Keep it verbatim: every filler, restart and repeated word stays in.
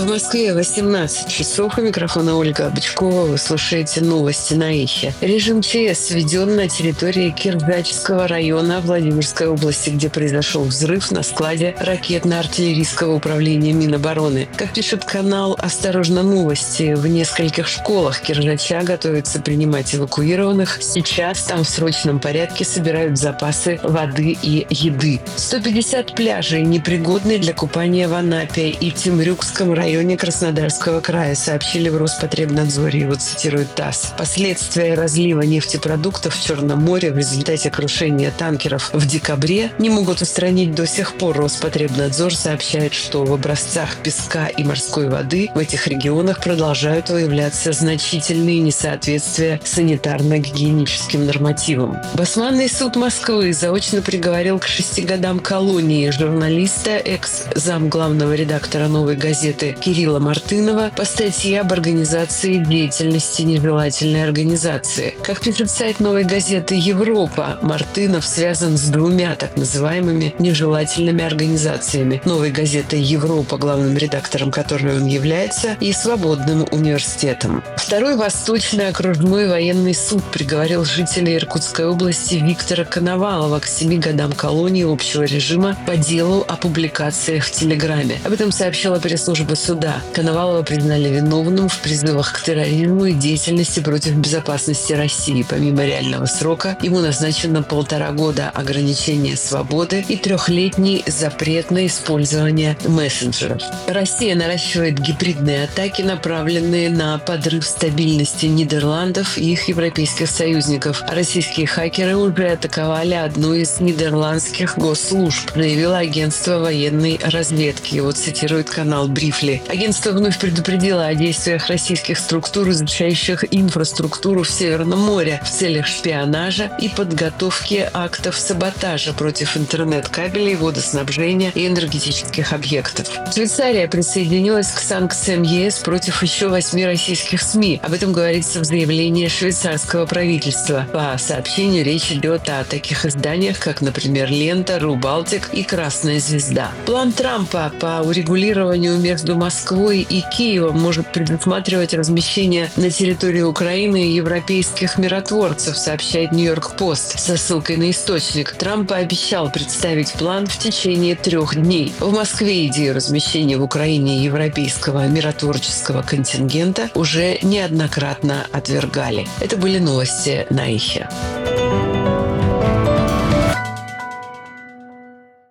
В Москве восемнадцать часов. У микрофона Ольга Бычкова. Вы слушаете новости на Ихе. Режим ЧС введен на территории Киржачского района Владимирской области, где произошел взрыв на складе ракетно-артиллерийского управления Минобороны. Как пишет канал «Осторожно, новости», в нескольких школах Киржача готовятся принимать эвакуированных. Сейчас там в срочном порядке собирают запасы воды и еды. сто пятьдесят пляжей непригодны для купания в Анапе и Темрюкском районе Краснодарского края, сообщили в Роспотребнадзоре. Его цитирует ТАСС. Последствия разлива нефтепродуктов в Черном море в результате крушения танкеров в декабре не могут устранить до сих пор. Роспотребнадзор сообщает, что в образцах песка и морской воды в этих регионах продолжают выявляться значительные несоответствия санитарно-гигиеническим нормативам. Басманный суд Москвы заочно приговорил к шести годам колонии журналиста, экс-зам главного редактора «Новой газеты» Кирилла Мартынова по статье об организации деятельности нежелательной организации. Как пишет сайт «Новой газеты Европа», Мартынов связан с двумя так называемыми нежелательными организациями: «Новой газетой Европа», главным редактором которой он является, и «Свободным университетом». Второй Восточный окружной военный суд приговорил жителя Иркутской области Виктора Коновалова к семи годам колонии общего режима по делу о публикациях в Телеграме. Об этом сообщила пресс-служба суда. Коновалова признали виновным в призывах к терроризму и деятельности против безопасности России. Помимо реального срока, ему назначено полтора года ограничения свободы и трехлетний запрет на использование мессенджеров. Россия наращивает гибридные атаки, направленные на подрыв стабильности Нидерландов и их европейских союзников. Российские хакеры уже атаковали одну из нидерландских госслужб, заявило агентство военной разведки. Его цитирует канал Брифли. Агентство вновь предупредило о действиях российских структур, изучающих инфраструктуру в Северном море в целях шпионажа и подготовки актов саботажа против интернет-кабелей, водоснабжения и энергетических объектов. Швейцария присоединилась к санкциям ЕС против еще восьми российских СМИ. Об этом говорится в заявлении швейцарского правительства. По сообщению речь идет о таких изданиях, как, например, «Лента», «Рубалтик» и «Красная звезда». План Трампа по урегулированию между Москвой и Киевом может предусматривать размещение на территории Украины европейских миротворцев, сообщает Нью-Йорк-Пост со ссылкой на источник. Трамп пообещал представить план в течение трех дней. В Москве идею размещения в Украине европейского миротворческого контингента уже неоднократно отвергали. Это были новости на Ихе.